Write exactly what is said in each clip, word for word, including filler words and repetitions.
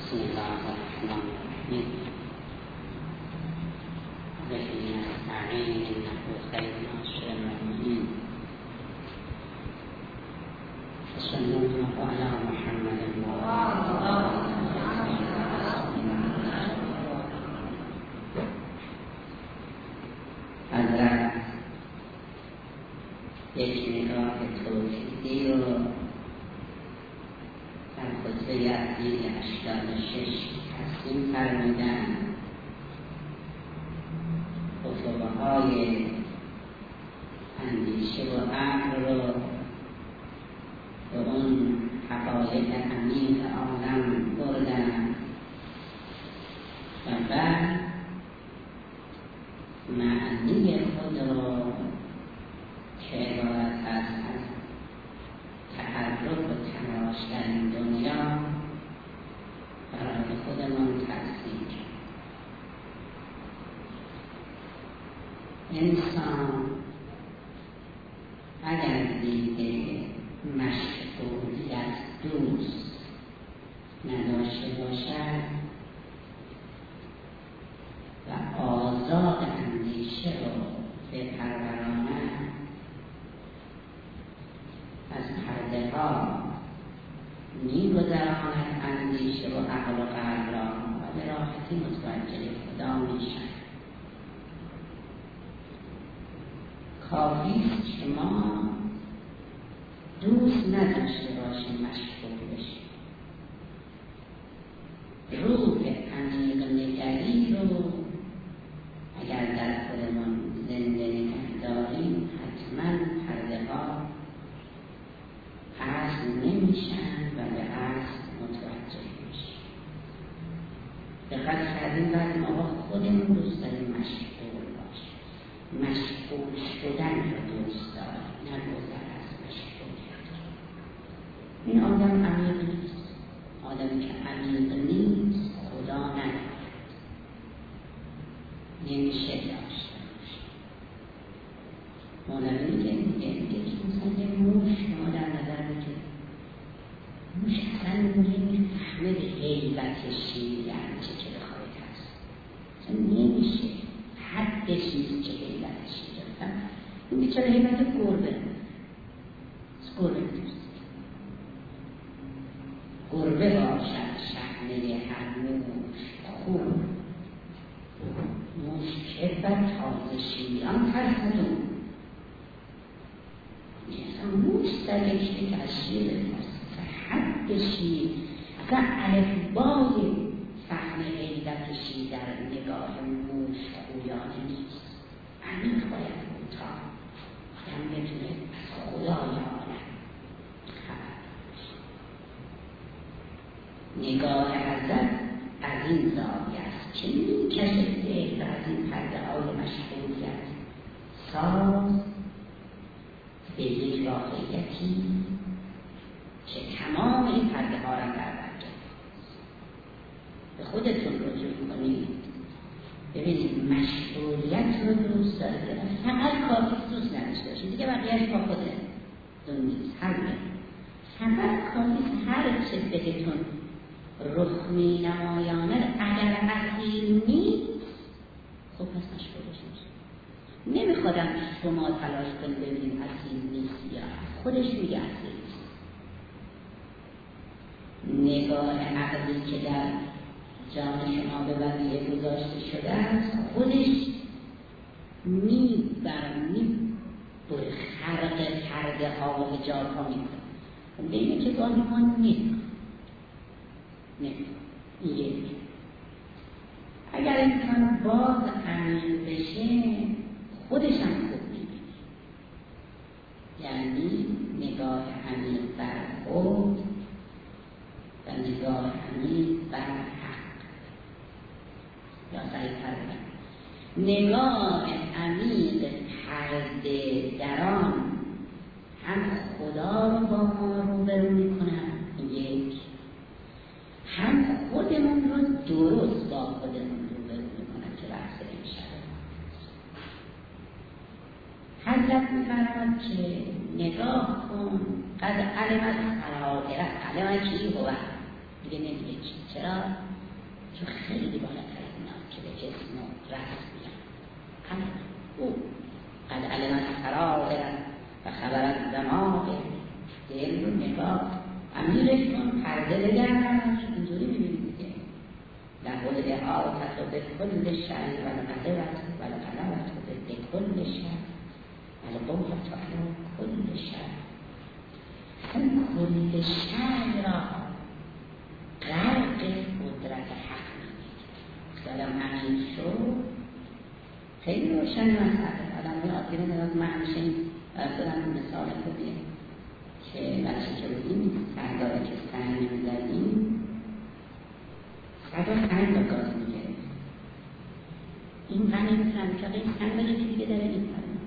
بسم الله الرحمن الرحیم به نستعین انه خیر ناصر المؤمنین صلی الله علی محمد و حضرت یک نگاه توحیدی رو در خطبه اصلی هشتاد و شش تقسیم فرمودن. خطبه های اندیشه و عقل رو به اون حقایق عمیق عالم بردن و بعد معنی خود رو که عبارت هست از تحرک و تلاش در این دنیا برای خودمان تفسیر کرد. انسان اگر دیده مشغولیت دوست نداشته باشد و آزاد اندیشه رو بپروراند، از پرده ها می‌گذراند اندیشه و عقل و قلب را و به راحتی متوجه خدا میشن. کافی است که ما دوست نداشته باشیم مشغول بشیم، روح عمیق نگری رو اگر در خودمون زنده نگه داریم حتما پرده ها اصل نمیشن و به اصل متوجه میشن. دقت کردیم بعد ما خودمون دوست داریم مشغول باشیم، مشغول شدن رو دوست داریم، نه گذر از مشغولیت. این آدم عمیق نیست. آدمی که عمیق نیست خدا ندارد، نمیشه داشته باشه. مولوی میگه میگه میگه که مثلا یه موش شما در نظر بگیر، موش اصلا نمیفهمه به حیبت شیر یعنی چه که بخواهید هست، اصلا نمیشه حدش نیست که حیبت شیر هست. این بیچاره حیبت گربه از گربه نیست. گربه باشد شحنه هر موش خوب، موش که بر تازه شیران ترسدون. اصلا موش سرشتی که از شیر بپرسد حد شیر اصلا الفبای فهم حیدت شیر در نگاه موش خویانه نیست. امین باید بود تا آدم بتونه از خدای عالم خبر داشت. نگاه حضرت از این زاویه است که میکشه ذهن از این پرده های مشغولیت ساز به یک واقعیتی که تمام این پرده ها را در بر گرفت. به خودتون رجوع کنید، ببینید مشغولیت رو دوست دارید، فقط کافی دوست نداشته باشید دیگه، بقیه‌اش با خودتون نیست. همه فقط کافی هر چه بهتون رخ می نمایانه اگر اصیل نیست خب پس مشغولش میشه. نمیخوادم شما تلاش کنید ببینید اصیل نیست یا خودش میگه اصیل نیست. نگاه عقلی که در جان شما به وضعیه گذاشته شده است خودش میبر میبره خرق پرده ها و حجاب ها میکنه. به اینه که گاهی ها نمیکنه این یک. اگر انسان باز عمیق بشه خودش هم خوب میبینه، یعنی نگاه عمیق بر خود و نگاه عمیق بر حق. یا سعی کردن نگاه عمیق پرده دران هم خدا رو با ما روبرو میکنن یک، هم خودمون رو درست با خودمون روبرو میکنن که بحث امشب حضرت میفرماد که نگاه کن قد علمت الآخرة علمت چی هو دیگه نمیگه چی. چرا؟ چون خیلی بالاتر از اینا که به جسم و رأس میگن. همه او قد علم السرائر و خبر از دماغ دل رو نگاه امیرش کن پرده بگردن اینجوری میبینید دیگه در قول احاطت و به کل شهر و لقدرت و لقدرت و به کل شهر و لقوفت و علا کل شهر اون کل شهر را غرق قدرت حق میدید دارم همین شد خیلی روشن مسئله آدم به آتیره نگاه من همیشه این دارم مثال خوبیه که بچه که بودیم سرداره که سنگ میزدیم صدا سنگ رو گاز میگرد این غنی میکنم که این سنگ رو یکی دیگه داره این کنم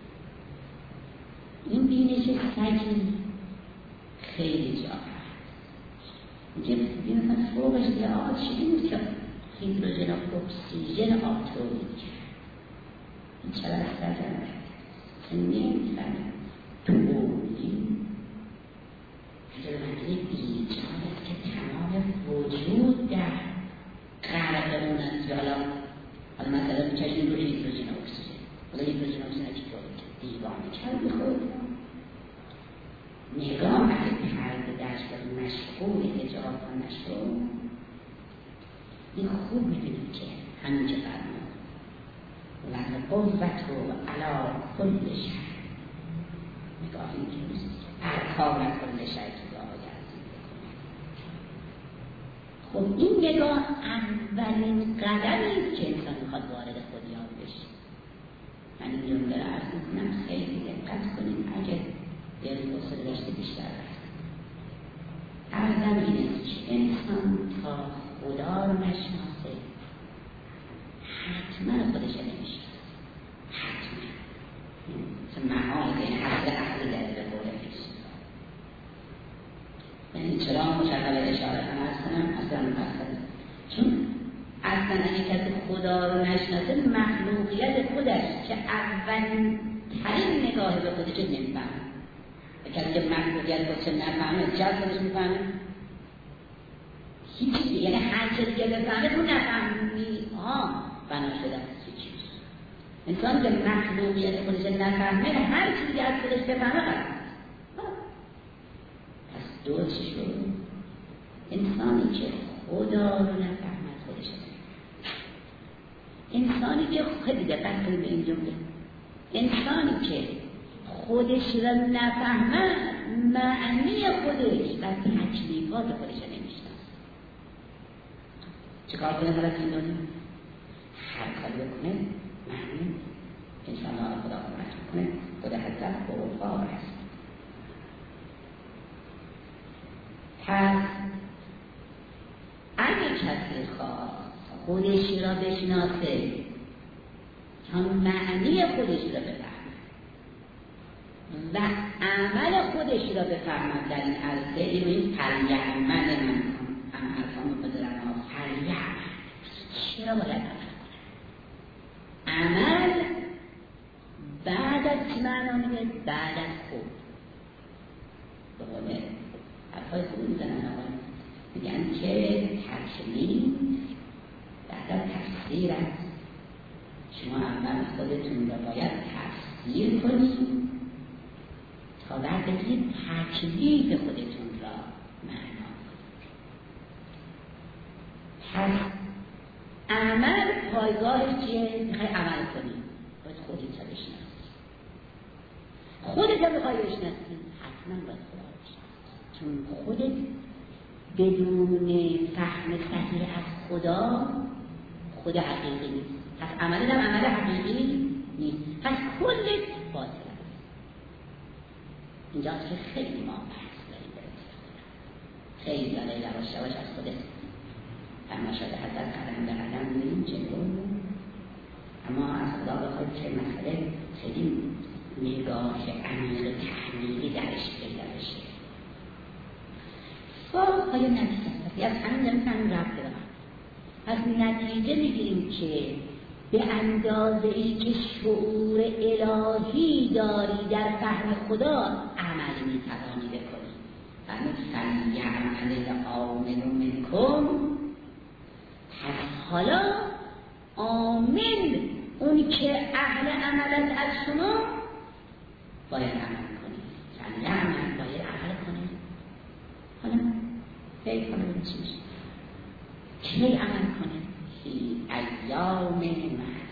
این بینش سگی خیلی جا میگه بینه مثلا فوقش دیگه آقا چی بود که هیدروژن و اکسیژن آب تولید کرد این چرا سگم چه نمیفهمه تو بودیم جلومندی ایجاد که تمام وجود در غرق اون است که حالا حالا مثلا بچشیم روی هیدروژن و اکسیژن حالا هیدروژن و اکسیژن چی تولید کرد دیوانه کرد بخورد نگاه اگه پرده درش باید مشغول اجاب و مشغول این خوب میبینیم که همین که فرمان و قوت و علا کل شهر نگاه این که نیست ارکان کل شهر که دعای عزیز بکنه خب این نگاه اولین قدمی که انسان میخواد وارد خودیان بشه من این جمله را عرض میکنم خیلی دقت کنیم اگه دل حوصله داشته بیشتر رفت عرضم این است که انسان تا خدا رو نشناسه حتما خودش نمیشناسه حتما مثل محال که این حضر اصلی در به قول پیش یعنی چرا مشغل اشاره هم ارز کنم اصلا مفصل چون اصلا اگه کسی خدا رو نشناسه مخلوقیت خودش که اولین ترین نگاه به خودش نمیفهمه کسی که مخلوقیت خودش نفهمه چه از خودش میفهمه؟ هیچی دیگه یعنی هر چه دیگه بفهمه تو نفهمی ها بنا شده از چی چیز انسان که مخلوقیت خودش نفهمه هر چی دیگه از خودش بفهمه قرار پس دو چی شد؟ انسانی که خدا رو نفهمه خودش انسانی که خیلی دقت کنیم به این جمله انسانی که خودش را نفهمه معنی خودش و تکلیفات خودش را نمیشناسه چه کار کنه حالا این دنیا هر کاری بکنه معنی انسان ها خدا کمک کنه خدا حضرت بروفار هست پس اگه کسی خواست خودش را بشناسه تا معنی خودش را بفهمه و عمل خودش را بفهمد در این عرصه این این فلیعمل من هم حرفان بذارم ها فلیعمل چرا باید عمل کنم؟ عمل بعد از چی معنا میده؟ بعد از خود به قول حرفای خوب میزنن آقای میگن که تکلیف بعد از تفسیر است شما اول خودتون را باید تفسیر کنید تا بعد بگید تکلیف خودتون را معنا پس عمل پایگاهی که میخوای عمل کنی باید خودت را بشناسی خودت را میخوای بشناسی حتما باید خدا را بشناسی چون خودت بدون فهم صحیح از خدا خود حقیقی نیست پس عملت هم عمل حقیقی نیست پس کلت باطل اینجاست که خیلی ما بحث داریم خیلی داره یواش یواش از خودت فرماشده حضرت قدم به قدم میریم جلو اما از خدا بخواید که مسئله خیلی نگاه عمیق تحلیلی درش پیدا بشه با آیا نتیجه از همین داریم همین رفت دارم پس نتیجه میگیریم که به اندازه ای که شعور الهی داری در فهم خدا عمل میتوانی بکنی پس فرمود فلیعمل العامل منکم. پس حالا عامل، اونی که اهل عمل از شما باید عمل کنه. فلیعمل باید عمل کنه. حالا فکر کنه چی میشه؟ کی عمل کنه؟ فی ایام معدود.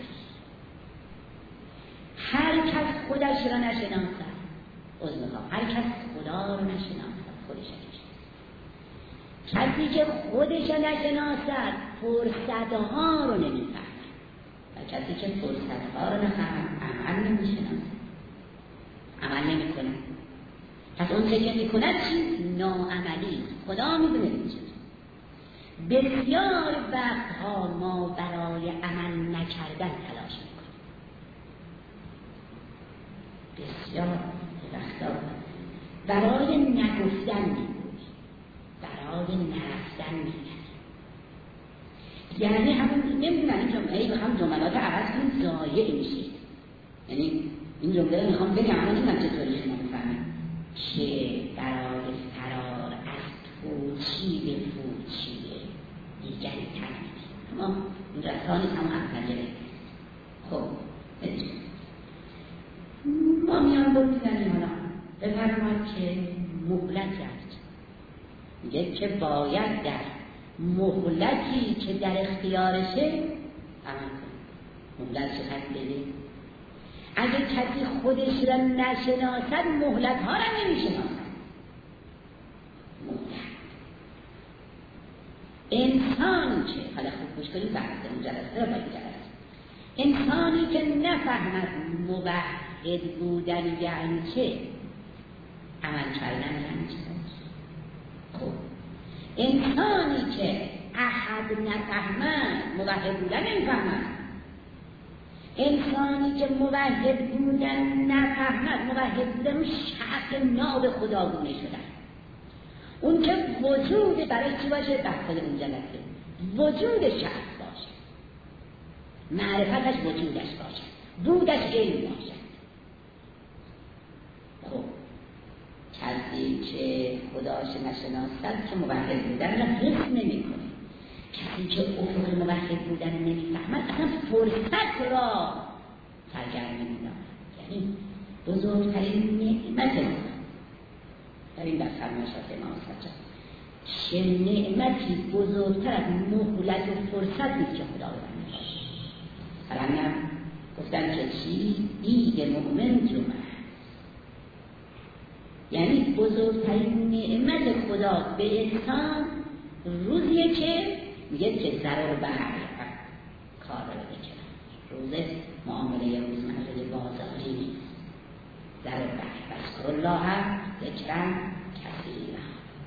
هر کس خودش را نشناسد، از میخوام هر کس خدا را نشناسد خودش نشناسد. کسی که خودش را نشناسد فرصتها رو نمیفهمد و کسی که فرصتها رو نفهمد عمل نمیشناسد، عمل نمیکنه. پس اون چه که میکند چی؟ ناعملی. خدا میدونه میشه. بسیار وقتها ما برای عمل نکردن تلاش میکنیم، بسیار وقتا برای نگفتن میگوییم، برای نرفتن میگوییم. یعنی همون نمیدونم این جمعه بخوام جملات عوض کنیم ضایع میشه. یعنی این جمله رو میخوام بگم اما نمیدونم چطوری شما بفهمید که برای فرار از پوچی به پوچی دیگری تنید. اما این رسانی هم اولیه. خب ما میان بود میزنیم حالا بفرماید که مهلتی هست، میگه که باید در مهلتی که در اختیارشه عمل کنیم. مهلت چه خط بدیم؟ اگه کسی خودش را نشناسد مهلت ها را نمیشناسد. مهلت انسان که حالا خوب گوش کنید بحث اون جلسه را باید جلسه انسانی که نفهمد موحد بودن یعنی چه، عمل کردن یعنی چه. خب انسانی که احد نفهمد موحد بودن نمیفهمد. انسانی که موحد بودن نفهمد، موحد بودن اون شخص ناب خداگونه شدن، اون که وجود برای چی باشه؟ بحث اون جلسه وجود شخص باشه، معرفتش وجودش باشه، بودش علم باشه. خب کسی که خداش نشناسد که موحد بودن را حس نمی کنه، کسی که افق موحد بودن نمیفهمد اصلا فرصت را سرگرم نمی‌داند. یعنی بزرگترین نعمت در این دست فرمایشات امام صادق، چه نعمتی بزرگتر از مهلت و فرصت نیست که خدا بدن باشه. الان گفتن که چی؟ دید مؤمن جمعه، یعنی بزرگترین نعمت خدا به انسان روزیه که میگه که ضرر بر کار رو بکنه. روز معامله روزمره بازاری نیست، ضرر بر بذکر الله ذکرن کثیرا.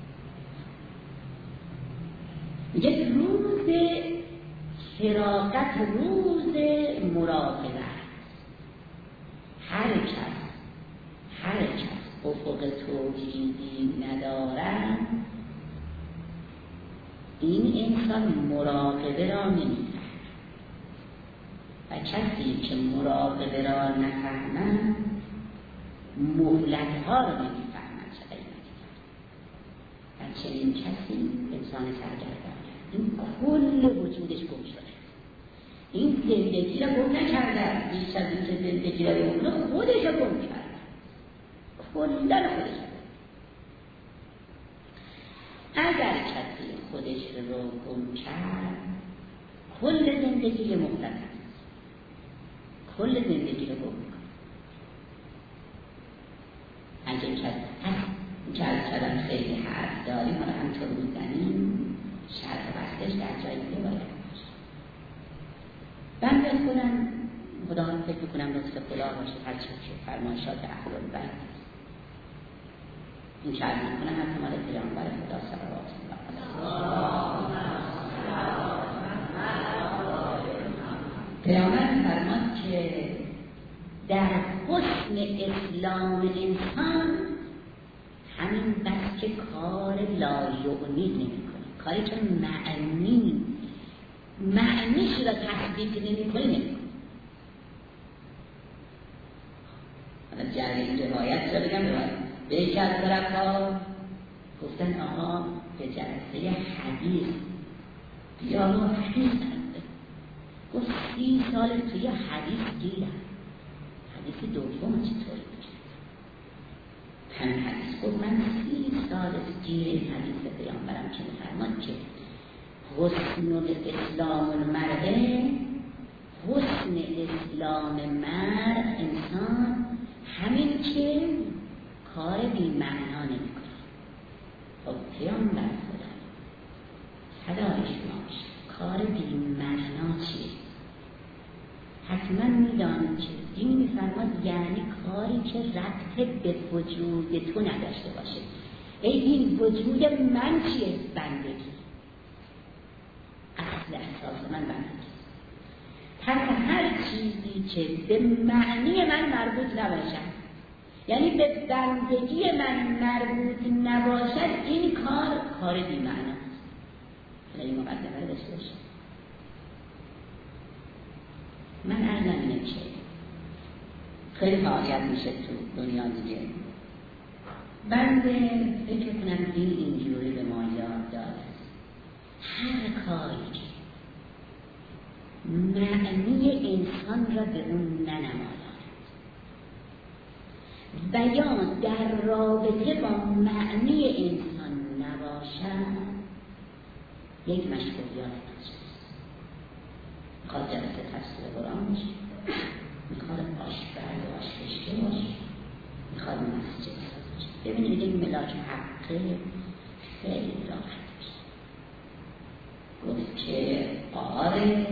میگه روز فراغت، روز مراقبت. هر کس هر کس افق توحیدی ندارد این انسان مراقبه را نمی‌فهمد و کسی که مراقبه را نفهمد مهلت‌ها را نمی‌فهمد. چه قیمتی و چنین کسی انسان سرگردان، این کل وجودش گم شده، این زندگی را گم نکرده، بیش از این که زندگی را گم کرده خودش را گم کرده، کلن خودش را. اگر کسی خودش رو گم کرد کل زندگی مهلت هست، کل زندگی رو گم کرد. اگر کسی هست که کلام خیلی حرف داریم حالا همطور میزنیم شرح وقتش در جای دیگه باید باشه. من خودم خدا رو فکر بکنم لطف خدا باشه هر چه که فرمایشات اهل البیت این که عرض میکنم احتمال پیامبر خدا صلوات الله پیامبر فرماد که در حسن اسلام انسان همین بس که کار لایعنی نمی کنه، کاری که معنی معنیش را تحقیق نمی کنه نمی کنه. حالا جرد این روایت را بگم روایت به یکی از طرف‌ها گفتن آقا به جلسه حدیث بیا رو حدیث هسته. گفت سی سال توی حدیث گیرم، حدیث دوم چطوری بشه؟ همین حدیث گفت من سی سال گیر این حدیث پیامبرم که میفرماد که حسن الاسلام المرء، حسن اسلام مرد انسان همین که کار بی معنا نمیکنه. خب پیامبر خدا صدایش باشه کار بی معنا چیه؟ حتما میدانید که دین میفرماد یعنی کاری که ربط به وجود تو نداشته باشه. ای دین وجود من چیه؟ بندگی. اصل اساس من بندگی. ترک هر چیزی که به معنی من مربوط نباشد، یعنی به بندگی من مربوط نباشد، این کار کار بی معناست. حالا این مقدمه رو داشته باشه. من ارزم اینه که خیلی فعالیت میشه تو دنیا دیگه. بنده فکر کنم دین اینجوری به ما یاد داره هر کاری که معنی انسان را به اون ننماید و یا در رابطه با معنی انسان نباشد، یک مشغولیات نجاست. میخواد جلسه تفسیر قرآن باشه، میخواد آشپز و آشکشته باشه، میخواد مسجد باشه. ببینید یک ملاک حقه خیلی راحت باشه. گفت که آره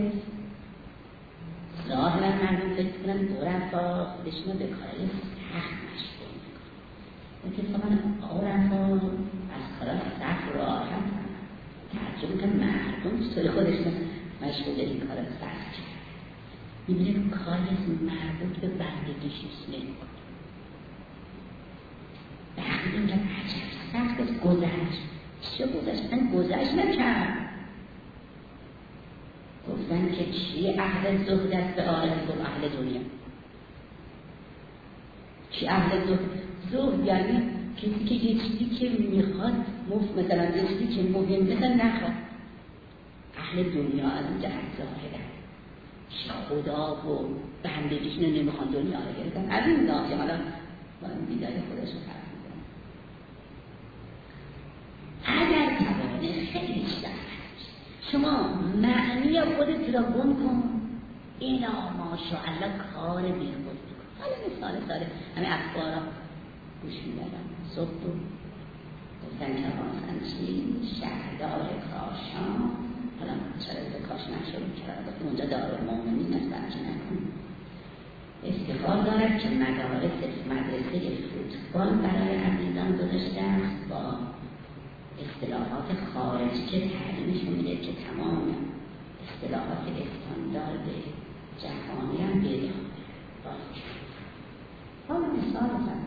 ظاهرا مردم فکر کنم دو رفا خودشون به کاری سخت مشغول میکنن. اتفاقا آرفا از کارا سخت راحت هم تعجب میکنم مردم چطوری خودشون مشغول این کار سخت کرد. میبینه کاری مربوط به بندگیش نمیکنه. به همین میگم عجب سخت گذشت. چه گذشت؟ من گذشت نکرد. گفتن که چی اهل زهد است به آرد گفت اهل دنیا. چی اهل زهد؟ زهد یعنی کسی که یه چیزی که میخواد مفت، مثلا یه چیزی که مهم مثلا نخواد. اهل دنیا از این جهت ظاهره خدا و بندگیش نمیخوان دنیا رو گرفتن. از این ظاهره حالا با این بیدای خودش رو فرق میکنم. اگر توانه خیلی چیز شما معنی خودت را گم کن، اینا ماشاءالله کار بی خود بکن. حالا مثال ساله همه اخبارا گوش میدادم صبح رو گفتن که آسان چی شهردار کاشان، حالا چرا به کاش نشد کرد اونجا دارالمومنین است برچه نکن استفاده دارد که مدارس مدرسه فوتبال برای عزیزان گذاشته با اصطلاحات خارجی که تعلیمش میده که تمام اصطلاحات استاندارد جهانی هم بیده باشه. حالا مثال بزنم،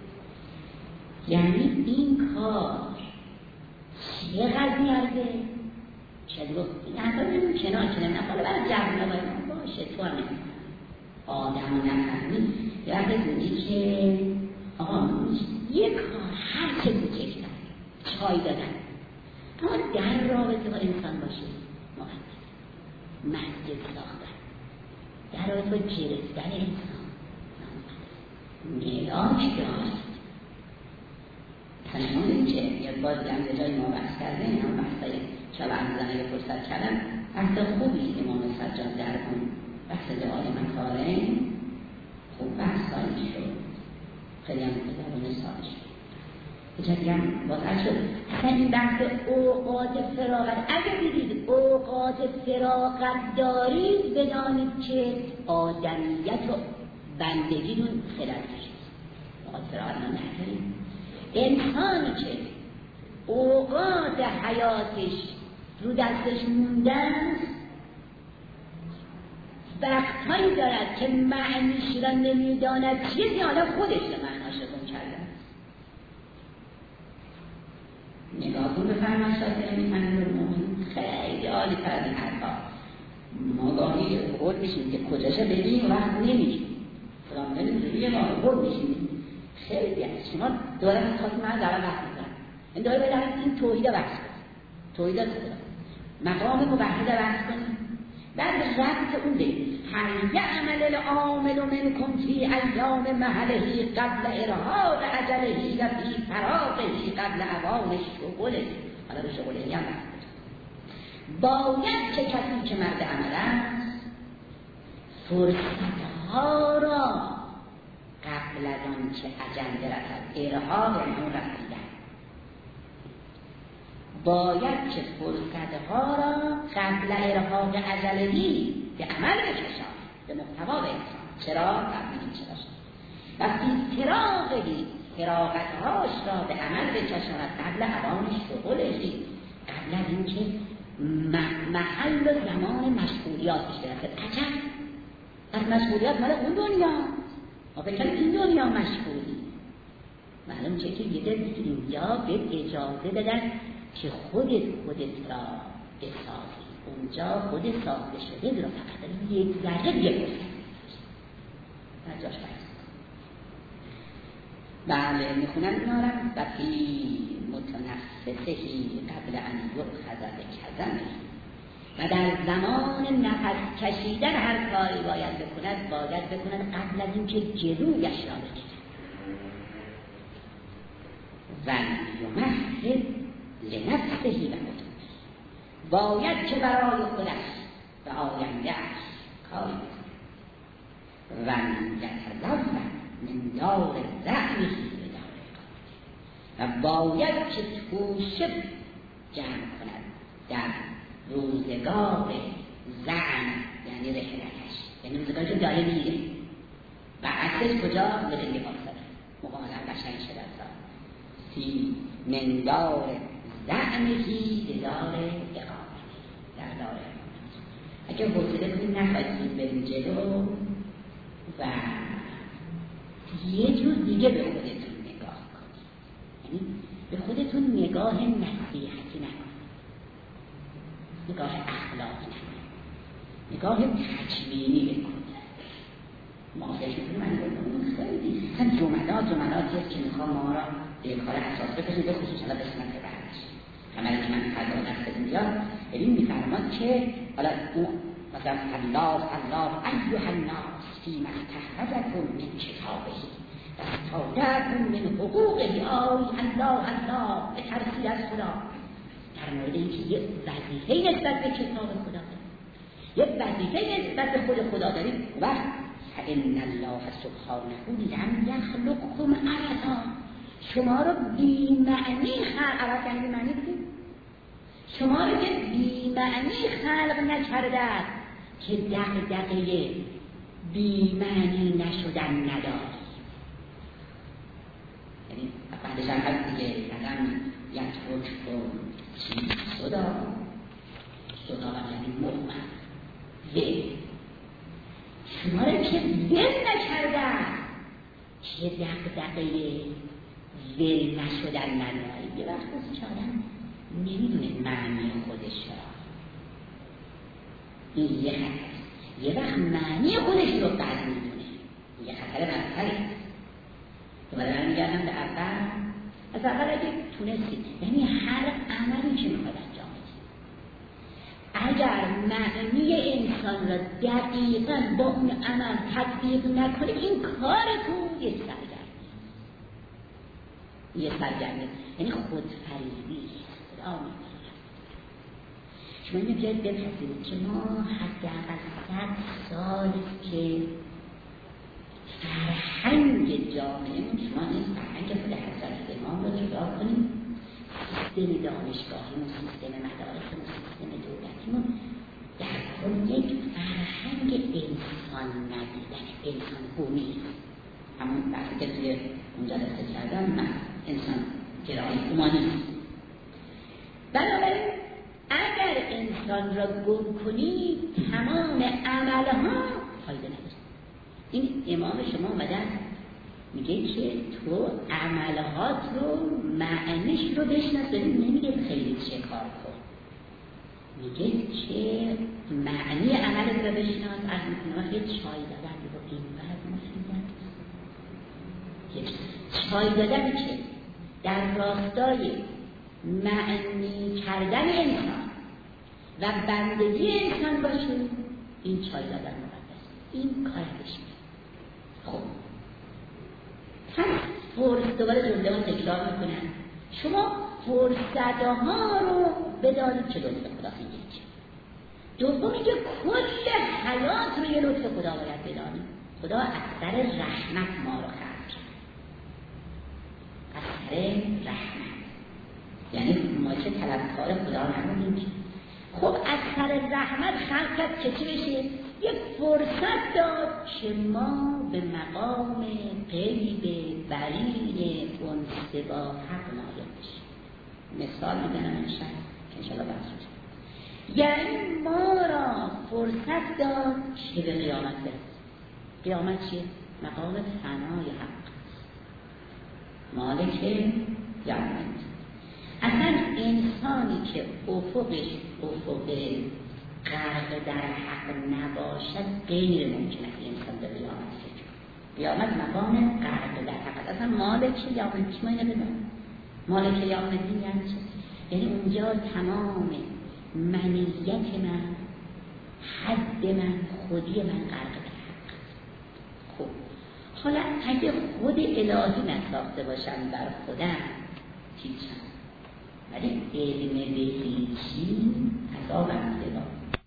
یعنی این کار چیه قضیه چه رو نظر نمیم کنار کنم نفاله برای جهنه باید باشه تو هم نمیم آدم و نفهمی یا بزنی که آقا یه کار هر چه بوچه کنم چای دادن اما در رابطه با انسان باشه محمد مسجد ساختن در رابطه با گرفتن انسان ملاک داشت تنها این که یه باز هم جای ما بحث کرده این هم بحثای شب عزیزانه یه فرصت کردم بحث خوبی امام سجاد در کن بحث دعای مکاره خوب بحث سالی شد خیلی هم درونه سالی شد بچه باز شد اصلا این بحث اوقات فراغت اگر دیدید اوقات فراغت دارید بدانید که آدمیت و بندگی دون خلال کشید اوقات فراغت ما ندارید. انسانی که اوقات حیاتش رو دستش موندن وقتهایی دارد که معنیش را نمیداند چیزی حالا خودش را معناش را گم کرده. نگاه کن به فرماشات امیر المومنین خیلی عالی تر این حرفا. ما گاهی خود میشیم که کجاشا بگیم وقت نمیشیم فلان نمیشیم یه ما خود میشیم خیلی از شما دوره خواست من دارم وقت میزن این داره باید این توحید رو بحث کنیم، توحید رو مقام موحد رو بحث کنیم. بعد ربط اون بگیم هل یعمل العامل منکم فی ایام محله قبل ارهاق اجله و فی فراغه قبل اوان شغله. حالا به شغله هم بحث باید که کسی که مرد عمل است فرصتها را قبل از آن که اجل برسد، ارهاق اون رسیدن، باید که فرصتها را قبل ارهاق اجلهی به عمل بکشاند، به محتوا برساند. چرا؟ قبل این چرا شد و فی فراغهی فراغتهاش را به عمل بکشاند قبل اوان شغلهی، قبل از این که محل و زمان مشغولیاتش برسد. عجب، از مشغولیات مال اون دنیا، ما فکر کنیم این دنیا مشغولی. معلوم چه که یه در اینجا به اجازه بدن که خودت خودت را بسازی، اونجا خودت ساخته شده رو فقط یک ذره یه فرصت از جاش بایست. بله میخونم اینا را و فی متنفسهی قبل ان یؤخذ بکظمه، و در زمان نفس کشیدن هر کاری باید بکند باید بکند قبل از اینکه جلویش را بگیرد. و یمهد لنفسهی و متنفسه، باید که برای خودش و آیندهش کاری بکند. و یتزود من دار زعمهی به دار اقامته، و باید که توشه جمع کند در روزگار زعم، یعنی رحلتش، یعنی روزگاری که داره میره و عکسش کجا؟ به دنگی باقصده مقامل هم بشنگ شده تا سی من دار زعمهی به دار اقامته، در دار اقامته. اگه حوصله کنید نخواهید بریم جلو و یه جور دیگه به خودتون نگاه کنید، یعنی به خودتون نگاه نصیحتی نکنید، نگاه اخلاقی نکنید، نگاه تکوینی بکنید. ما فکر می‌کنیم من بکنیم خیلی هم جملات جملاتی است که میخوام ما را به کار اساس بکنید، به خصوص حالا قسمت بعدش همه که من فردا دست بدیم بیاد. ببین میفرماد که حالا اون مثلا الله الله ایها الناس فیما استحفظکم من کتابه و استودعکم من حقوقه، آی الله الله بترسید از خدا، در مورد اینکه یک وظیفه نسبت به کتاب خدا داریم، یک وظیفه نسبت به خود خدا داریم. و فإن الله سبحانه لم یخلقکم عبثا، شما رو بی معنی خلق، عبث یعنی بی معنی بدید، شما رو که بی معنی خلق نکرده است که دغدغه بی معنی نشدن نداری. یعنی بعدش هم هست دیگه قدم یک حکم چی صدا صدا یعنی مؤمن و شما رو که ول نکرده که دغدغه ول نشدن نداری. یه وقت از چارم نمیدونه معنی خودش را، این یه خطر. یه وقت معنی خودش رو بد میدونه، یه خطر بدتره. دوباره من میگردم به اول، از اول اگه تونستید، یعنی هر عملی که میخواد انجام بدید، اگر معنی انسان را دقیقا با اون عمل تطبیق نکنه، این کارتون یه سرگرمی یه سرگرمی یعنی خودفریبی خدا میکنه. شما اینو بیاید بپذیرید که ما حداقل صد سال که فرهنگ جامعهمون، شما این فرهنگ خود حضرت امام رو جدا کنیم، سیستم دانشگاهیمون، سیستم مدارسمون، سیستم دولتیمون در کل یک فرهنگ انسان ندیدن، انسان هومی، همون بحثی که توی اونجا دسته کردم، من انسان گرایی اومانیست. بنابراین اگر انسان را گم کنی تمام عملها فایده نداره. این امام شما اومدن میگه که تو عملهات رو معنیش رو بشناس، نمیگه خیلی چه کار کن، میگه که معنی عمل رو بشناس. از میکنه یه چای دادن رو این بعد مفیدن، یه چای دادن که در راستای معنی کردن انسان و بندگی انسان باشه، این چای دادن مقدس، این کارش میشه. خب پس فرصت، دوباره جمله رو تکرار میکنن، شما فرصت ها رو بدانید که لطف خدا یک. دوم اینکه کل حیات رو یه لطف خدا باید بدانید. خدا از سر رحمت ما رو خلق کرد، از سر رحمت، یعنی ما چه طلبکار خدا نبودیم. خب از سر رحمت خلق کرد که چی بشه؟ یک فرصت داد که ما به مقام غیب برین انس با حق نایل بشیم. مثال میدنم انشاءالله که انشاءالله بحث بشه. یعنی ما را فرصت داد که به قیامت برسیم. قیامت چیه؟ مقام فنای حق، مالک قیامت. اصلا انسانی که افقش افق غرق در حق نباشد غیر ممکنه که انسان به قیامت رسید. قیامت مقام غرق در حق. اصلا مالک قیامت ما اینو بدونیم. مالک قیامت یعنی چه؟ یعنی اونجا تمام منیت من، حد من، خودی من غرق در حق. خب حالا اگه خود الهی نساخته باشم بر خودم هیچم، ولی علم به هیچی عذاب انتظار.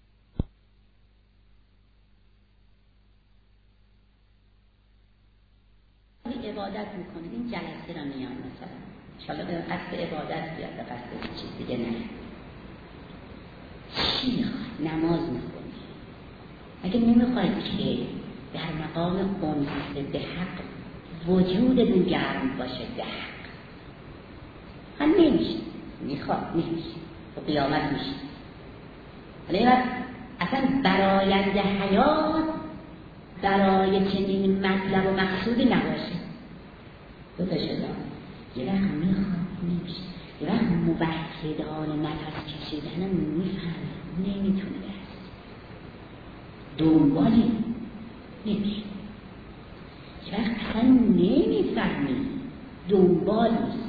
عبادت میکنید، این جلسه را میان مثلا انشاءالله به قصد عبادت بیاد، به قصد چیز دیگه نه. چی میخواید؟ نماز میکنید. اگه نمیخواید که در مقام انس به حق وجودتون گرم باشه به حق، هم نمیشه. میخواد نمیشه و قیامت میشه. ولی اصلا برآینده حیات برای چنین مطلب و مقصودی نباشه. دو تا شده یه وقت میخواد نمیشه، یه وقت موحدان نفس کشیدن هم میفهمه نمیتونه برسه، دنبالی نمیشه. یه وقت اصلا نمیفهمی دنبال نیست.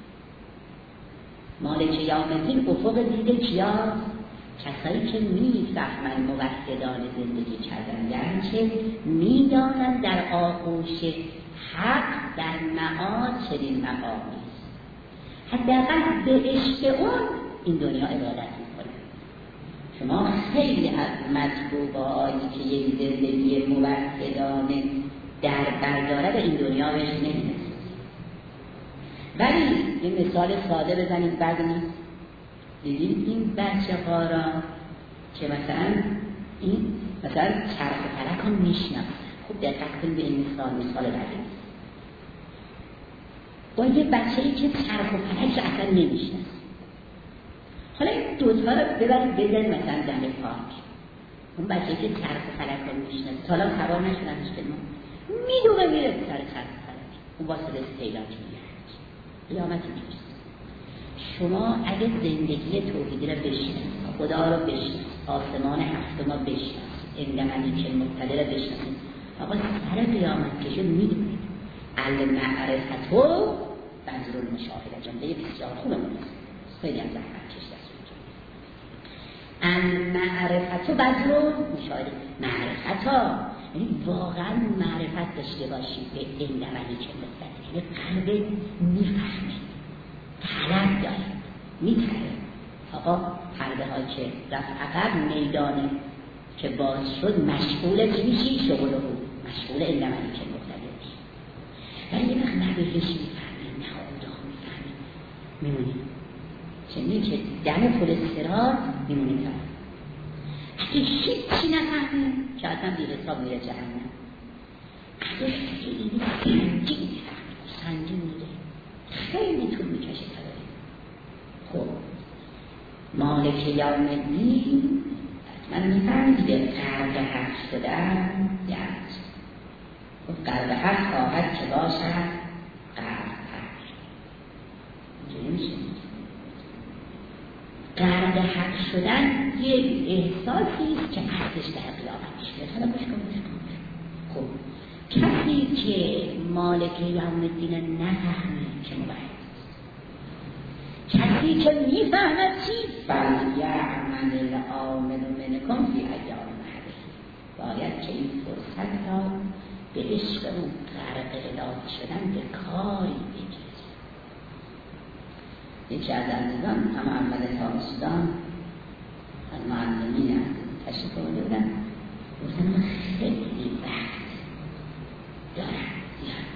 مالک یوم‌الدین افق دیده کیا؟ کسایی که میفهمن موحدان زندگی کردن، یعنی چه میدانن در آغوش حق در معاد چنین مقامی است. حداقل به عشق اون این دنیا عبادت میکنه. شما خیلی از مطلوبایی که یک زندگی موحدانه در برداره به این دنیا بهش نمی‌رسید. ولی یه مثال ساده بزنید بعد نیست. دیدید این بچه ها را که مثلا این مثلا چرخ و فلک ها میشنم. خوب دقت کنید به این مثال، مثال بعدی با یه بچه ای که چرخ و فلک را اصلا نمیشنم. حالا این دوتا رو ببرید بزنید مثلا دم پارک. اون بچه ای که چرخ و فلک را میشنم تا الان سوار نشدنش که ما میدوه میره سر چرخ و فلک، اون واسه استیلام که میره قیامتی نیست. شما اگه زندگی توحیدی را بشناسید، خدا را بشناسید، آسمان هفتم را بشناسید، اندمنی که مطلع را بشناسید، آقا سر قیامت کشید میدونید المعرفت و بذر المشاهده. جمله بسیار خوبه مونست، خیلی هم زحمت کشید است اونجا. المعرفت و بذر المشاهده. معرفت ها یعنی واقعا معرفت داشته باشید به اندمنی که مطلع، یعنی قلب میفهمه، طلب داره، میتره. آقا حربه ها که رفت عقب میدانه که باز شد مشغول چی میشی؟ شغل او مشغول اندمنی که مطلع میشی. ولی یه وقت نبهش میفهمه، نه خدا میفهمه، میمونی چنین که دم پل صراط میمونی. تا اگه هیچی نفهمه که اصلا بی حساب میره جهنم. اگه خیلی سنگین میفهمه، سنگین میره، خیلی طول میکشه تا داره. خب مالک یوم‌الدین من میفهم دیگه قلب حق شدن یعنی خب قلب حق خواهد که باشد قلب حق. اینجوری میشه قلب حق شدن یک احساسی است که اصلش در قیامت میشه. حالا گوش کن گوش کن. خب کسی که مالک یوم‌الدین نفهمه که موحد، کسی کسی که میفهمد چی فلیعمل العامل منکم فی ایام معدودة، باید که این فرصت را به عشق او غرق الهی شدن به کاری بگیرد. یکی از عزیزان هم اول تابستان از معلمین تشریف آورده بودن، گفتن من خیلی وقت دارم زیاد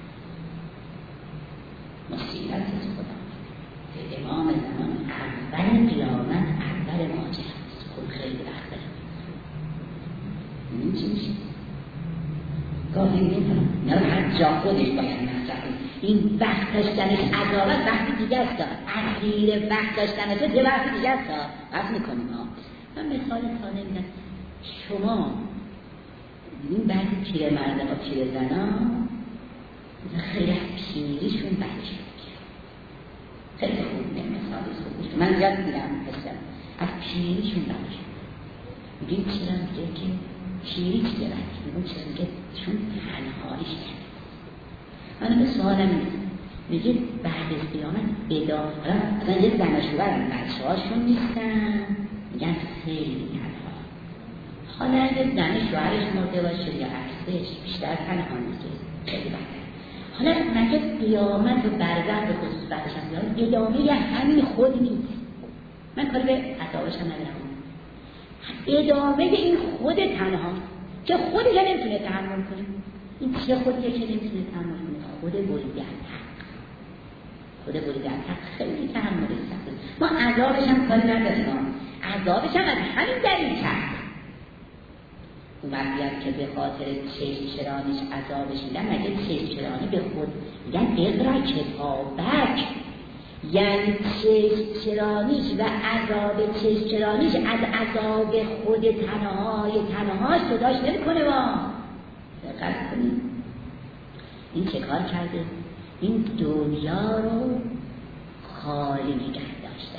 مصیبت از خدا به امام زمان اول قیامت اول ماجراست. خب خیلی وقت دارم این چی میشه؟ گاهی میتونم نه هر جا خودش باید مطرح کنید. این وقت داشتنش عدالت وقتی دیگه است، اخیر وقت داشتن تو چه وقتی دیگه است وقت میکنیم ها. من مثال ساده میدم، شما دیدین بعضی پیر مرد ها پیر زن ها خیلی از پیریشون بچه میگیرن، خیلی خوب نه مثالی خوب من یاد میدم هستم از پیریشون بچه میگیم چرا میگه که پیری چه بچه میگم چرا میگه چون تنهاییش کرد. من به سوالم میدم میگه بعد از قیامت ادامه اصلا یه زنشوهرم بچه هاشون نیستن میگن خیلی تنها. حالا اگه زن شوهرش مرده باشه یا عکسش بیشتر تنها نیست خیلی بهتر. حالا مگه قیامت و برزخ به خصوص بعدش هم بیاد ادامه همین خود نیست. من کاری به عذابش هم ندارم، ادامه این خود تنها که خودش هم نمیتونه تحمل کنه. این چه خودیه که نمیتونه تحمل کنه؟ خود بریده از حق. خود بریده از حق خیلی تحمل سخته. ما عذابش هم کاری نداریم، عذابش هم از همین دلیل کرد. اون وقتی که به خاطر چشم چرانیش عذابش میدن، مگه چشم چرانی به خود میگن اقرا کتابک، یعنی چشم چرانیش و عذاب چشم چرانیش از عذاب خود تنهای تنهاش جداش نمیکنه. با دقت کنید این چه کار کرده؟ این دنیا رو خالی نگه داشته،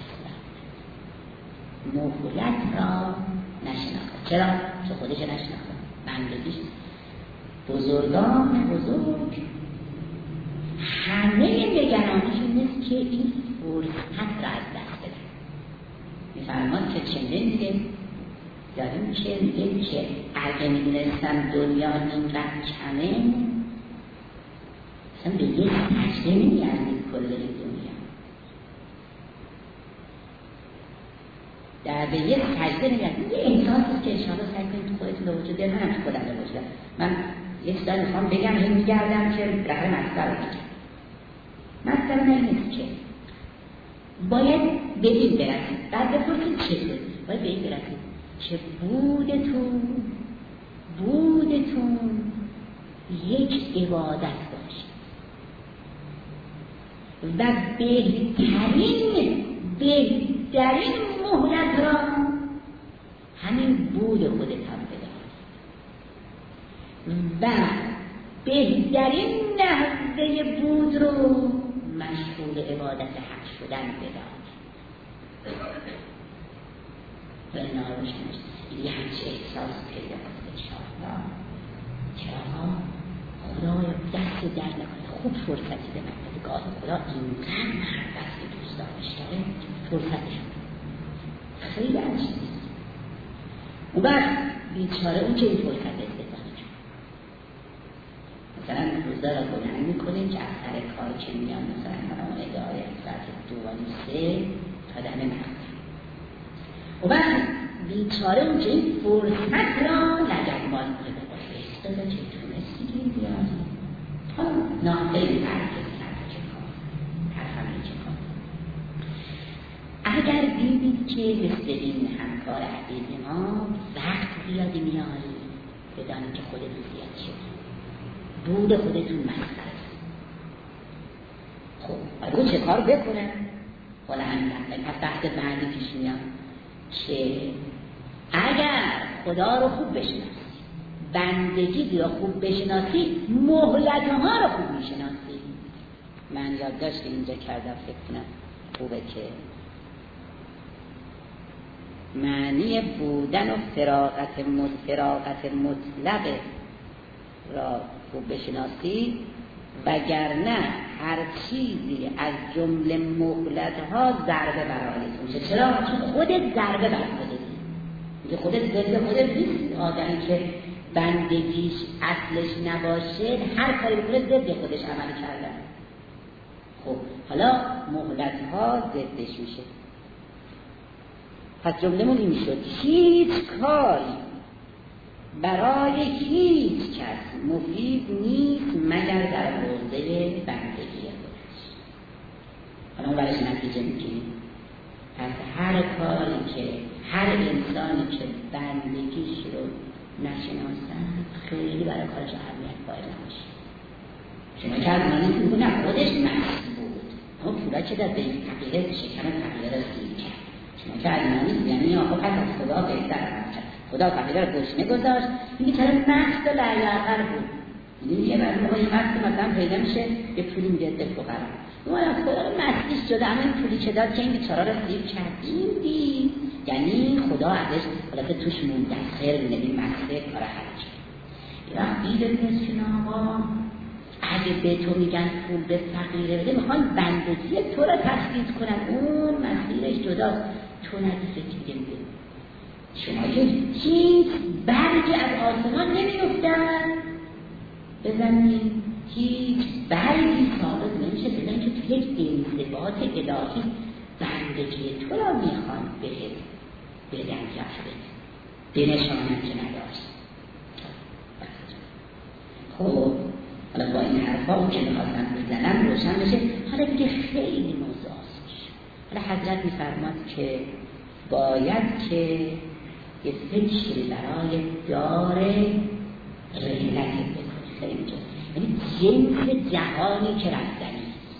مهلت را نشناخته. چرا؟ چه خودش نشناخته. بندگیش بزرگان بزرگ همه نگرانشون نیست که این فرصت را از دست بدن. میفرمان که چنده میگه داریم که میگه که اگه میدونستم دنیا اینقدر کمه اصلا به یک سجده نمیارمید کل دنیا، در به یک سجده نمیارمید. یه احساسی که انشاءالله سعی کنید خودتون رو وجود دارم، هم خودم رو وجود من یک سال میخوام بگم این میگردم که رقم مصدر رو بگم. مصدر من نیست که باید به این برسید، بعد بپرسید چه بود، باید به این برسید که بودتون بودتون یک عبادت باشه و بهترین بهترین مهلت را همین بود خودت هم بدانید و بهترین نحوه بود رو مشغول عبادت حق شدن بدانید. و اینا رو شنید یه همچه احساس پیدا کنید انشاءالله که آقا خدای دست در نکنه خوب فرصتی به من بده. گاه خدا اینقدر محبت که دوست دارش داره فرصتش خیلی عجیب نیست. اون وقت بیچاره اون که این فرصت استفاده کرد مثلا روزا را بلند میکنیم که از سر کار که میان مثلا اون ادعای از ساعت دو و سه تا دم مغزم. اون وقت بیچاره اون که این فرصت را لگدمال کنه بستاده که تونستی که این بیاری تا ناخیلی برکت کرده که کار هر که کار. اگر دیدید که مثل این همکار عزیز ما وقت زیادی میاری بدانید که خودتون زیاد شد، بود خودتون مسخره است. خب اگه چه کار بکنه؟ حالا همین پس بحث بعدی پیش میاد که اگر خدا رو خوب بشناسی، بندگی رو خوب بشناسی، مهلت ها رو خوب میشناسی. من یادداشت اینجا کردم فکر کنم خوبه که معنی بودن و فراغت فراغت مطلق را خوب بشناسی، وگرنه هر چیزی از جمله مهلت‌ها ضربه برایتون شه. چرا؟ چون خودت ضربه بر خودت میگه، خودت ضد خودت نیست. آدمی که بندگیش اصلش نباشه هر کاری بکنه ضد خودش عمل کردن. خب حالا مهلت‌ها ضدش میشه. پس جمله‌مون این شد: هیچ کاری برای هیچ کس مفید نیست مگر در حوزه بندگی خودش. حالا اون برش نتیجه میگیریم. پس هر کاری که هر انسانی که بندگیش رو نشناسن خیلی برای کارش اهمیت قائل نمیشه. شما که از مانی میگو نه خودش نفس بود، اما پولا که در بین فقیره شکم فقیره رو سیر کرد. شما که از مانی یعنی آقا پس از خدا بهتر عمل کرد، خدا فقیره رو گشنه گذاشت. میگه چرا مست و لعیعقر بود. میگه یه برای موقع این مست مثلا پیدا میشه یه پولی میده ده فقرا، اما از خدا رو مستیش شده، اما این پولی که داد که این بیچارا رو سیر کرد. این دید یعنی خدا ازش حالت توش مندخر نبین مسئله کار حل کرد. یا ایده نیست که آقا اگه به تو میگن پول به فقیره بده میخوان بندگی تو رو تثبیت کنن، اون مسئلهش جداست. تو ندیسه که میده شما که هیچ برگی از آسمان نمیفتن بزنید، هیچ برگی ثابت نمیشه بزنید که تو یک انضباط الهی بندگی تو را میخوان بهت بدن جفت بنشانن که نداشت. خب حالا با این حرفا اون که میخواستن بزنن روشن بشه. حالا دیگه خیلی موضوع آسان شد. حالا حضرت میفرماد که باید که یه فکری برای دار رحلت بکنی. خیلی جا یعنی جنس جهانی که رفتنی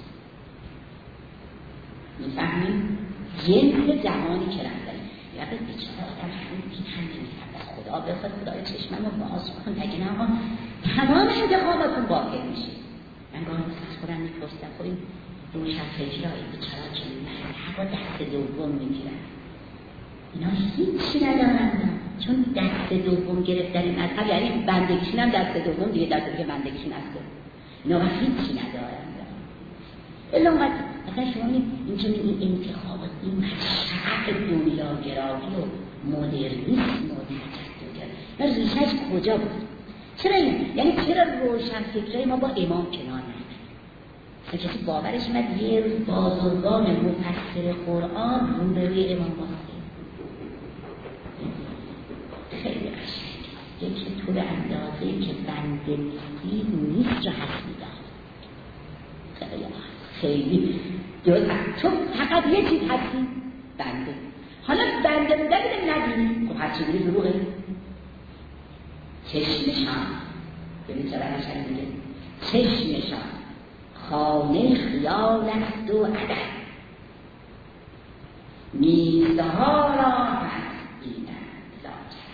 میفهمیم؟ جنس جهانی که رفتنی یعنی بیچاره آدم همین دید هم نمیفهم بس خدا بخواد خدای چشمم رو باز کن نگه نه آقا تمام انتخاباتون باقی میشه. من گاهی از خودم میپرستم خب این روشن فکرهای بیچاره که هوا دست دوم میگیرن اینا هیچی ندارن، چون دست دوم گرفتن این مذهب یعنی بندگیشون هم دست دوم دیگه دست دیگه بندگیشون هسته، اینا هیچی ندارن. الا اونقدر مثلا شما این که این انتخابات این مشعق دنیاگرایی و مدرنیسم و تجددگرایی ریشه‌اش کجا بود؟ چرا این؟ یعنی چرا روشن فکرای ما با امام کنار نمیاد؟ مثلا کسی باورش اومد یه روز بازرگان مفسر قرآن روبروی امام باشه خیلی قشنگ، یکی تو به اندازه‌ای که بنده نیستی نیست جا هست میداد. خیلی خیلی درست، چون فقط یه چیز هستی بنده. حالا بنده بوده بده ندیم خب هرچی بودی دروغه. چشمشان ببین چرا قشنگ میگه چشمشان خانه خیال است و عدد میزه ها را هست اینند لاجرم.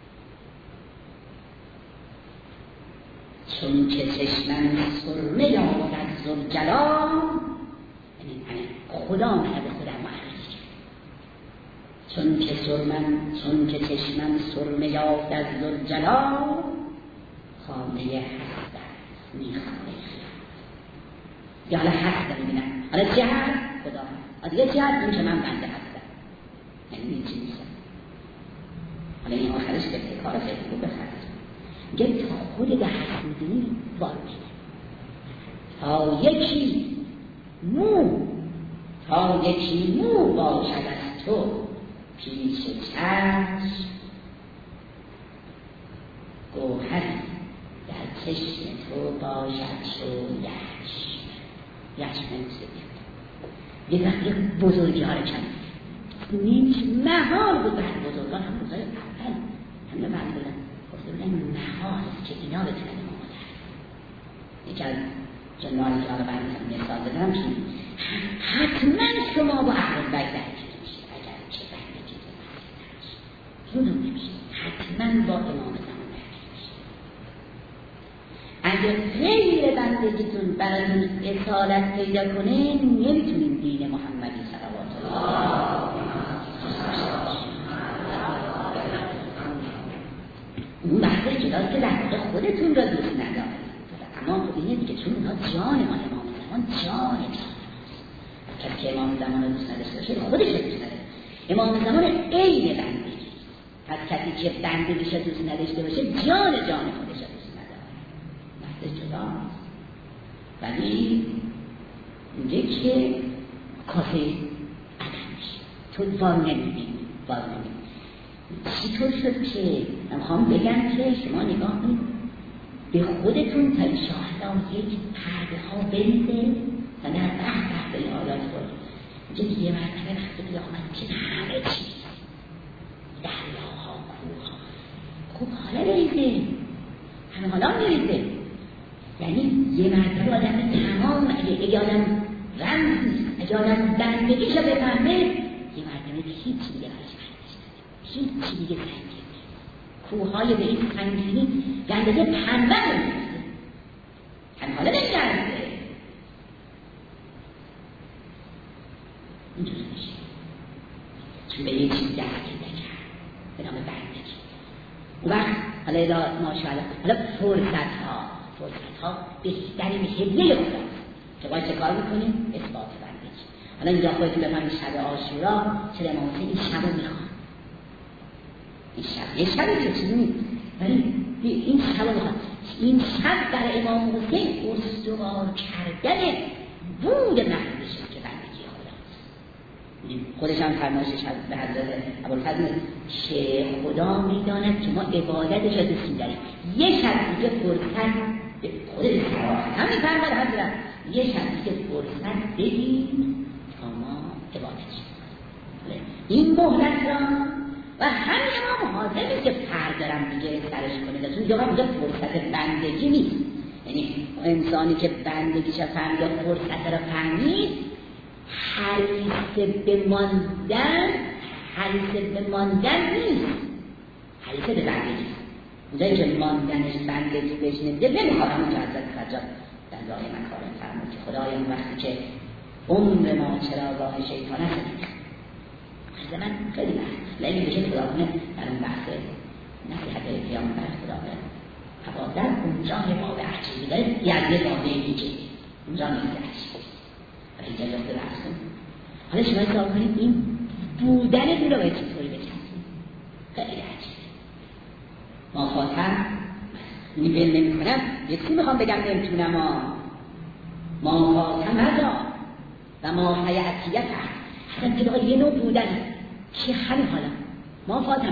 چون که چشمم سرمه یابد ذوالجلال، یعنی خدا منه به خودم معرفی کرد. چون که سرمن چون که چشمم سرمه یابد ذوالجلال، خانه هست است میخانه خیال. یا حالا هست داری بینم حالا چه هست؟ خدا هست. دیگه چه هست؟ این که من بنده هستم، یعنی این چی میشه. حالا این آخرش که کار خیلی خوب بخرد گه تا خود به هست میدونی بار میده تا یکی مو تا یکی مو باشد از تو پیش چشم، گوهری در چشم تو باشد شو یشم. یشم نمیشه یه وقت یک بزرگی ها رو کم نیچ محال بود برد بزرگان هم بزرگ اول همه برد بودن گفته بودن محال که اینا بتونن ما مادر یکی از جنوانی که آقا برد هم مثال بدنم که حتما شما با اهل بیت درکی میشه اگر که برده که زودم نمیشه حتما با امام زمان درکی میشه. اگر غیر بندگیتون برای اصالت پیدا کنه نمیتونین دین محمدی صلوات الله اون بحثه جداست که در واقع خودتون را دوست ندارید، اما خب اینه دیگه چون اونا جان ما امام زمان زمان جان جان کسی که امام زمان رو دوست نداشته باشه خودش رو دوست نداره. امام زمان عین بندگی، پس کسی که بندگیش رو دوست نداشته باشه جان جان خودش رو دوست نداره، بحث جداست. ولی میگه که کافه عدم میشه، تو وام نمیدین وام نمیدین. چطور شد که من خواهم بگم که شما نگاه کنید به خودتون تا انشاءالله یک پرده ها بریزه و در بحث بحث به این آیات خود اینجا یه مرتبه وقتی که آمد که همه چیز دریاها کوها خوب حالا بریزه، همه حالا میریزه. یعنی یه مرتبه آدم تمام اگه آدم رمز نیست، اگه آدم بندگیش رو بفهمه یه مرتبه هیچ دیگه برش بردش نده، هیچ دیگه سنگه کوهای به این سنگینی گندگه پنبه نمیسته، هم حالا نمیگرده اینجور میشه چون به یه چیز درگیده کرد به نام بندگی. اون وقت حالا ادا ماشاءالله حالا فرصت ها فرصت ها بهترین هدیه خداست که باید چه کار میکنیم؟ اثبات بندگی. حالا اینجا خودتون بفهمید شب عاشورا چرا امام حسین این شب رو میخواد، این شب یه شبی که چیزی نیست ولی این شب رو میخواد. این شب برای امام حسین استوار کردن بود محبوبشه که بندگی خداست. خودش هم فرمایشش به حضرت ابوالفضل که خدا میداند که ما عبادتش رو دوست داریم، یه شب دیگه فرصت به خودت همین فرماد حضرت یه شب دیگه فرصت بدیم تا ما عبادتش کنیم. این مهلت را و همین امام حاضر نیست که پر دارم دیگه سرش کنه، چون اینجا اینجا فرصت بندگی نیست. یعنی انسانی که بندگیش فهمید فرصت را فهمید حریص به ماندن حریص به ماندن نیست، حریص به بندگی. اونجایی که ماندنش بندگی بهش نمیده نمیخواد. همونجا حضرت سجاد در دعای مکارم فرمود که خدایا وقتی که عمر ما چراگاه شیطان است از من خیلی بحث لیلی بشه خدا کنه در اون بحث نصیحت پیام بر خدا کنه حوادر اونجا یه باب عجیبی داره یه بابه دیگه اونجا نیست عجیبی و اینجا جفته بحث کنیم. حالا شما حساب کنید این بودن این رو باید چطوری بکنیم خیلی عجیبی. ما خاطر اینی بین نمی کنم یکی میخوام بگم نمیتونم ما خاطر مزا و ما حیعتیت هست اصلا طبقه یه نوع بودن که همین حالا ما فاطمه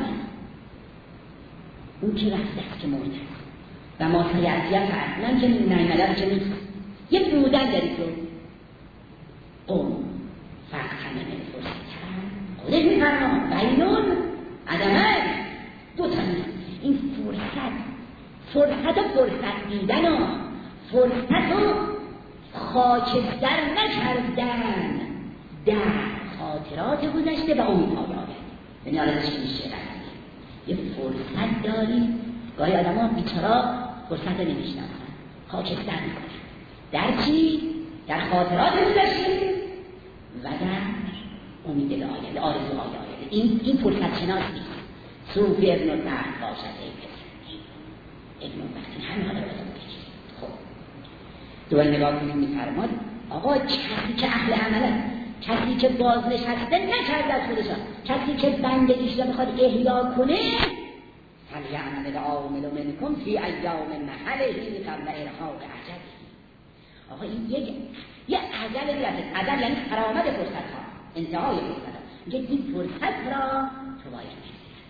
اون که رفته است که مرده و ما حیعتیت هست اونم که نیمده که نیست یه بودن داری تو قوم فقطنه من فرصتن خودش میفرما بینون عدمه دو تا نیست. این فرصت فرصت و فرصت دیدن و فرصت و خاکستر نکردن در خاطرات گذشته و امیدهای آینده. یعنی حالا چی میشه قضیه؟ یه فرصت داریم گاهی آدم ها بیچارا فرصت رو نمیشنن خاکستر میکنن در چی؟ در خاطرات گذشته و در امید به آینده آرزوهای آینده. این این فرصت شناس نیست. صوفی ابن الفرد باشد ای پسر ابن وقتی همین حالا باید بگید. خب دوباره نگاه کنیم میفرماد آقا کسی که اهل عمله، کسی که بازنشسته نکرده از خودشان، کسی که بندگیش را میخواد احیا کنه فلیعمل العامل منکم فی ایام محله قبل ارهاق عجلی. آقا این یک یه عجل دیگه، عجل یعنی فرامد فرصت ها، انتهای فرصت ها. میگه این فرصت را تو باید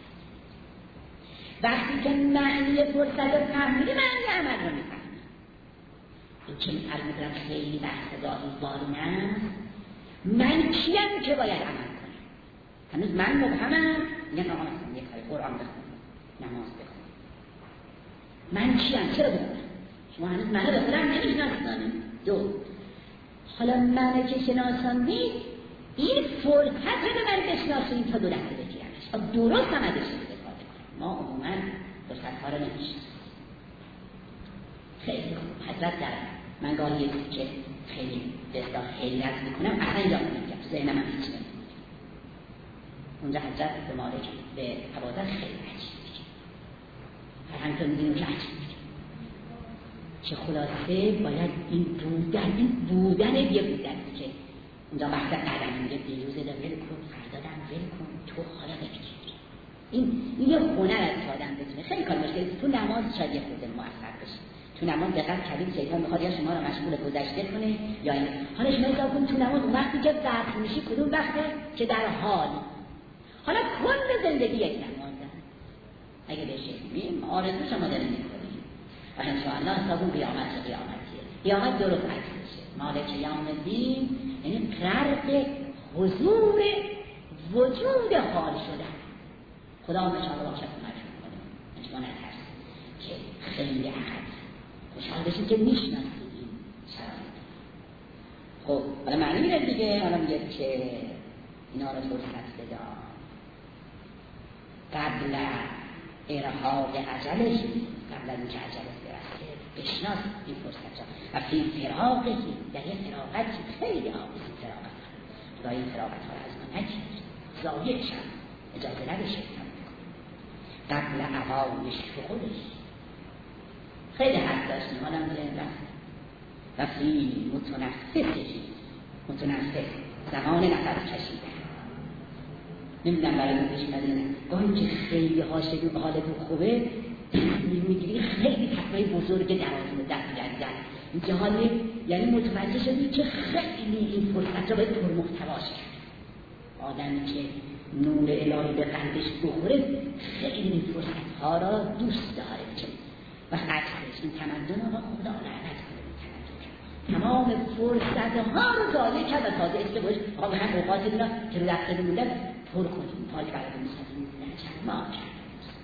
وقتی که معنی فرصت رو فهمیدی معنی عمل رو میفهمی. این که میفرد میدونم خیلی بحث داری باری نه من کیم که باید عمل کنم؟ هنوز من مبهمم میگن آقا مثلا یک کاری قرآن بخونم نماز بخونم من کیم؟ چرا بخونم؟ شما هنوز منو بخونم نمیشناسانم. دو حالا منو که شناسانی این فرصت رو من بشناسیم تا دو دسته بگیرمش درست هم ازش ما عموما فرصت‌ها رو نمی‌شناسیم. خیلی خوب حضرت در من گاهی یه چیزی که خیلی بسیار حیرت میکنم اصلا اینجا نمیگم تو ذهنم هم هیچ نمیگم. اونجا حضرت به مالک به عبادت خیلی عجیب میگه. فرهنگ تو میدونیم که عجیب میگه که خلاصه باید این بودن، این بودن یه بودن که اونجا وقت قدم میگه دیروزه دا ول کن، فردا دم ول کن، تو حالا ببینید این این یه هنر از آدم بتونه. خیلی کار مشکلی تو نماز شاید یه خود موفق بشه. تو نماز دقت کردید شیطان میخواد یا شما رو مشغول گذشته کنه یا این. حالا شما حساب کن تو نماز وقتی که فرض میشی کدوم وقته که در حال. حالا کل زندگی یک نمازه. اگه بشه بیم آرزو شما دارین میکنید و انشاءالله حساب قیامت قیامتیه. قیامت درست عکس میشه. مالک یوم الدین یعنی غرق حضور وجود حال شدن. خدا ان شاء الله باشه کمکتون کنه. شما نترس که خیلی عقب خوشحال بشید که میشناسید این شرایط. خب حالا معنی میره دیگه. حالا میگه که اینا رو فرصت بده قبل ارهاق عجلش، قبل از اینکه عجلش برسه بشناس این فرصت را و فی فراقی، در یه فراقتی خیلی آبیزی فراقت ها این فراقت ها از ما نکرد زایه شد اجازه نده شیطان قبل عوام شغلش. خیلی حد داشتیم حالا میگه و فی متنفسش، متنفس زمان نفس کشیدن. نمیدونم برای من پیش مدینه گاهی که خیلی حاشقی حالتون خوبه میگیری خیلی تقوی بزرگ درازی رو دست گردن اینجا حالی یعنی متوجه شدی که خیلی این فرصت را باید پرمحتواش کرد. آدمی که نور الهی به قلبش بخوره خیلی این فرصت ها را دوست داره که و عکسش این تمدن ها خدا لعنت کنه تمام فرصت ها رو ضایع کرد و تازه اشتباهش آقا هم اوقات دینا که رو دفتر موندن پر کنیم پاک برده میسازیم نچند ما کرد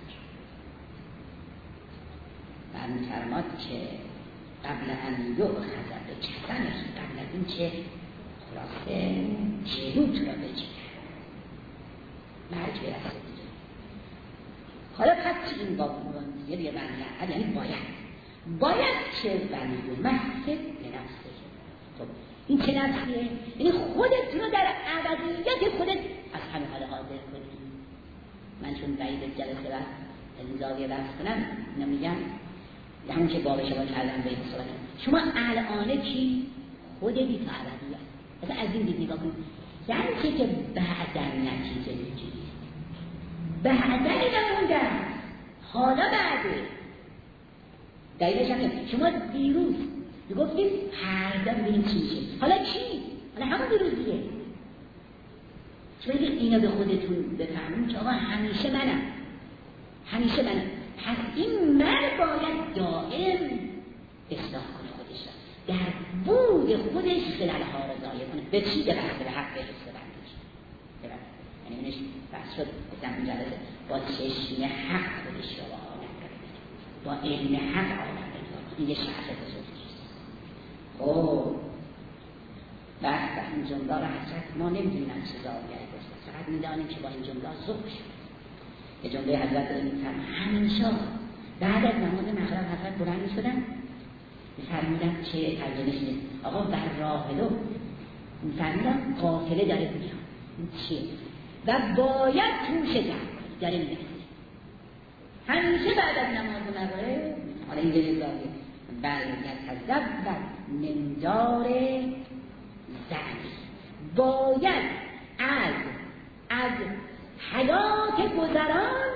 و این فرماد که قبل ان یؤخذ بکفنه، قبل از این که خلاصه جلوت را بگیره مرگ برسه دیگه. حالا پس این باب دیگه دیگه بنده یعنی باید باید چه ولی و محسد لنفسه. خب این چه نفسیه؟ یعنی خودت رو در ابدیت خودت از همه حال حاضر کنی. من چون بعید جلسه و این زاویه بحث کنم نمیگم همون که باب شما کردم به این صورت شما الانه کی خودتی تا ابدیت مثلا از این دید نگاه کنید یعنی که که بعدن نتیجه میگیری بعدن نموندن حالا بعده دلیلش هم شما دیروز میگفتید هر دم ببینیم چی میشه حالا چی؟ حالا همون دیروز دیگه شما اگه اینو به خودتون بفهمید که آقا همیشه منم همیشه منم پس این من باید دائم اصلاح کنه خودش را در بود خودش خلالها را ضایع کنه به چی؟ به بحث به حق به حس بندش یعنی اینش بحث شد گفتم این جلسه با چشم حق خودش را با آدم با علم حق آدم این یه شخص بزرگیست. خب بعد این جمله را حضرت ما نمیدونم چه زاویه گفته فقط میدانیم که با این جمله ذوق شد. یه جمله حضرت رو میفرم همیشه بعد از نماز مغرب حضرت بلند میشدن میفرمودن که ترجمهش نیست آقا بر راحلو میفرمودن قافله داره میاد این چیه و باید توشه جمع کنید داره میاد همیشه بعد از نماز مغرب حالا این جمله زاویه بل یتذبذب من دار زعمی باید از از حیات گذران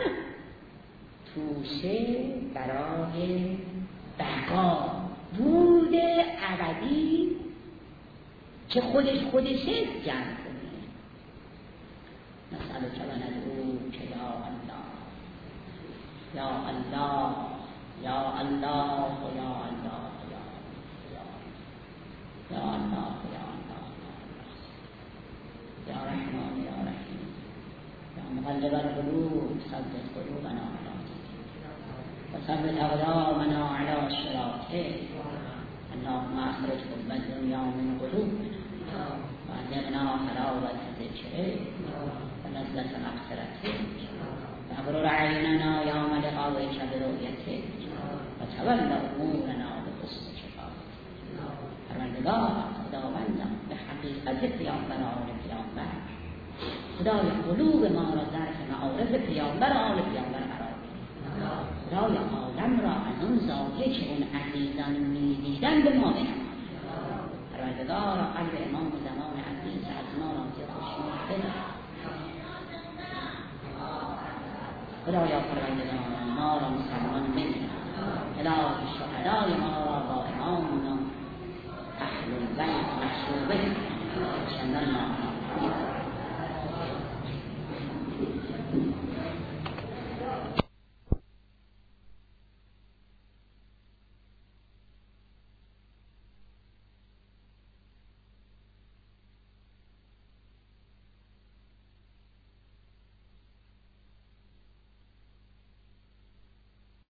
توشه برای بقا بود ابدی که خودش خودشه جمع کنه. نسأل که و ندعو که یا الله یا الله یا الله یا الله یا الله یا الله یا رحمان یا رحیم یا مقلب القلوب ثبت قلوبنا علی دینک و ثبت اقدامنا علی صراطک اللهم اخرج حب الدنیا من قلوبنا و اذقنا حلاوة ذکرک و لذة مغفرتک و ابرر عیننا یوم لقائک برؤیتک و تول امورنا بحسن شفاعتک. پروردگار خداوندم به حقیقت پیامبر آل پیامبر خدای قلوب ما را ظرف معارف پیامبر آل پیامبر قرار بده. خدای عالم را از اون زاویه که اون عزیزان می‌دیدن به ما بنما. پروردگار قلب امام زمان عزیز از ما راضی خوشنود بدار. خدایا پروردگار ما را مسلمان بگیر. الهی شهدای ما را با امام